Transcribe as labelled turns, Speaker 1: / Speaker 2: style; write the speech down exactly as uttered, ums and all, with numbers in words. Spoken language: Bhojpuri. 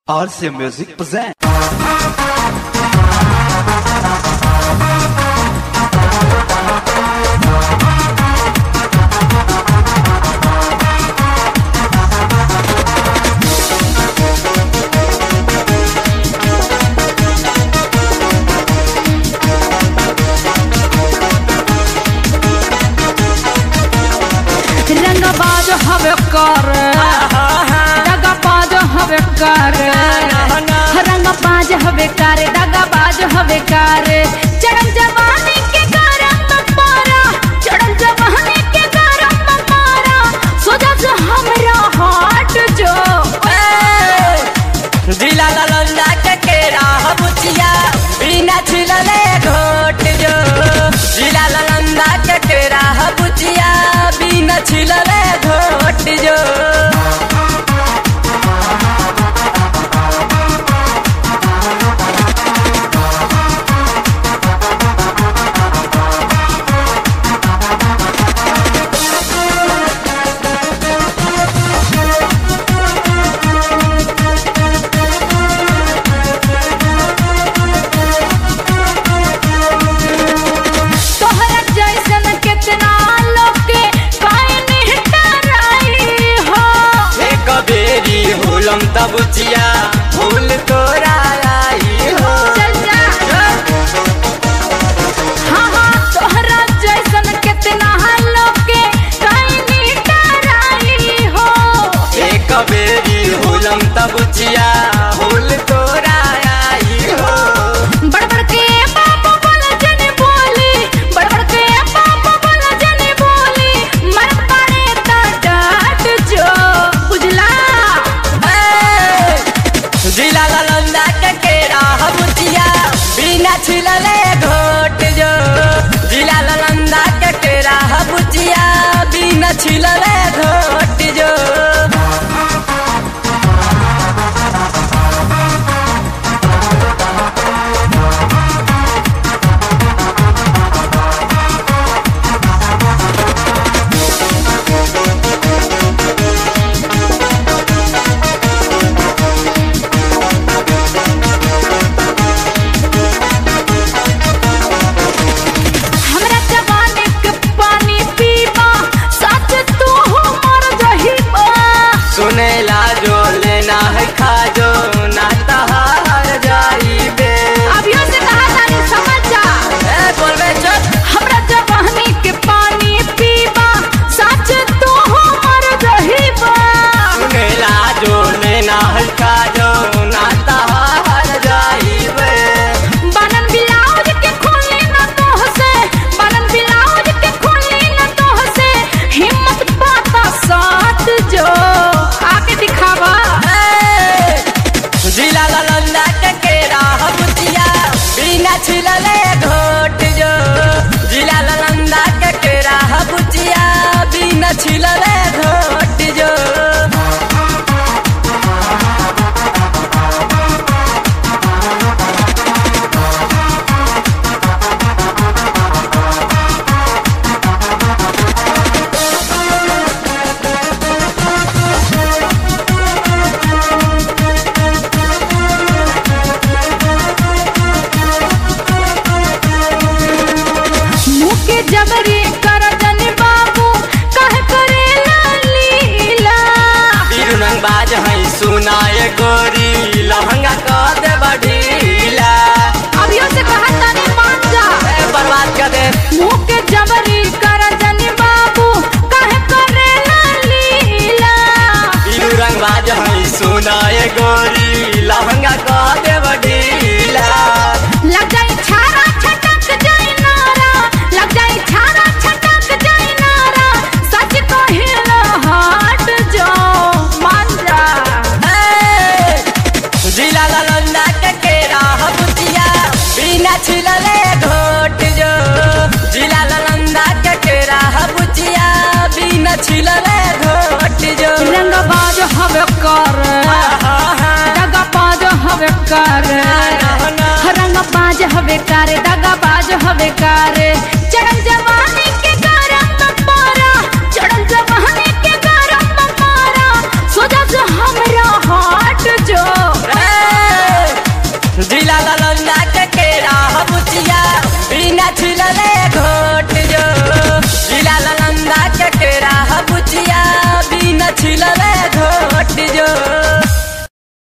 Speaker 1: R C Music present.
Speaker 2: रंगबाज हवे कर दगाबाज हवे कर रंगबाज हवे कर दगाबाज हवे कर चढ़ल जवानी के गरम पारा चढ़ल जवानी के गरम पारा सोजा से हमरा हाट जो
Speaker 3: दिला ललंदा के केरा बुचिया बिना छिलले घोट जो दिला ललंदा के केरा बुचिया बिना छिलले घोट जो बुचिया फूल तोरा आई हो
Speaker 2: चल जा हाँ हाँ तोहरा जैसन कितना लोग के कहीं डराई हो
Speaker 3: एक बेरी हुलम तबुचिया फूल तोरा आई हो
Speaker 2: बड़बड़ के बाबू बोला जने बोली बड़बड़ के बाबू बोला जने बोली मर पड़े तो डांट जो बुझला
Speaker 3: जिला ललंदा के केरा बुचिया बिना छिलले घोट जो जिला ललंदा के केरा बुचिया बिना छिलले घोट जो सुनेला जो लेना है खा जो नाता हार जाई बे
Speaker 2: अभियो से कहा तानी समझ जा
Speaker 3: ए बोलबे चल
Speaker 2: हमरा जवानी के पानी पीबा सच तू मर जहीबा
Speaker 3: सुनेला जो लेना है खा जो नाता हार जाई बे
Speaker 2: बनन ब्लाउज के खोली ना तोह से बनन ब्लाउज के खोली ना तोह से हिम्मत पाता साथ जो आके दिखावा
Speaker 3: जिला ललंदा के केरा बुचिया बिना छिलले घोट जो जिला ललंदा के केरा बुचिया बिना छिलले घोट जो
Speaker 2: जबरी कर जनी बाबू कह करे लीला
Speaker 3: रंगबाज है सुनाए गोरी लहंगा कर दे बढ़ीला
Speaker 2: अभियो से कहा तानी मान जा
Speaker 3: बर्बाद कर दे
Speaker 2: मुँह के जबरी कर जनी बाबू कह करे लीला
Speaker 3: रंगबाज है सुनाए गोरी लहंगा कर दे बढ़ीला
Speaker 2: लग जाई छारा छटक जाई नारा लग जाई छारा छटक जाई नारा सच कहिला हाट जो मान जा
Speaker 3: जिला ललंदा के केरा बुचिया बिना छिलले घोट जो जिला ललंदा के केरा बुचिया बिना छिलले घोट जो
Speaker 2: रंगबाज हवे कर दगाबाज हवे कर रंगबाज हवे कर दगाबाज हवे कर चढ़ल जवानी के गरम पारा चढ़ल जवानी के गरम पारा सोजा से हमरा हाट जो
Speaker 3: जिला नालंदा के